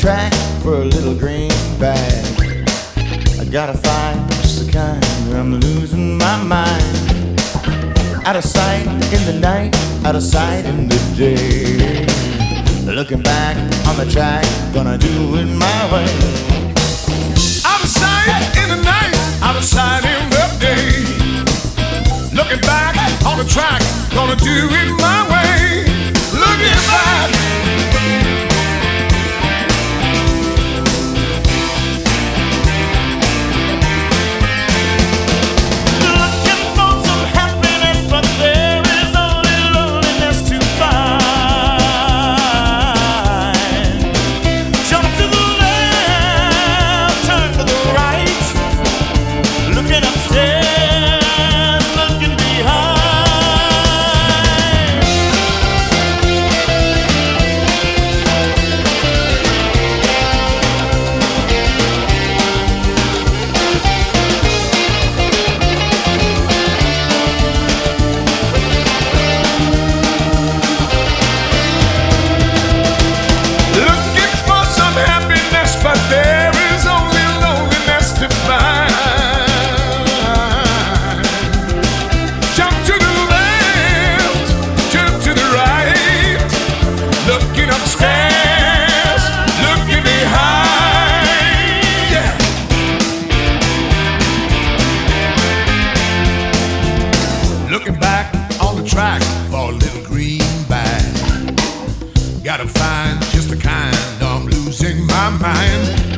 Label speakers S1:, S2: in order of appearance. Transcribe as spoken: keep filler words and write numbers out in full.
S1: track for a little green bag. I gotta find just the kind where I'm losing my mind. Out of sight in the night, out of sight in the day. Looking back on the track, gonna do it my way.
S2: Out of sight in the night, out of sight in the day. Looking back on the track, gonna do it my way. Looking back. Looking back on the track for a little green bag. Gotta find just the kind, I'm losing my mind.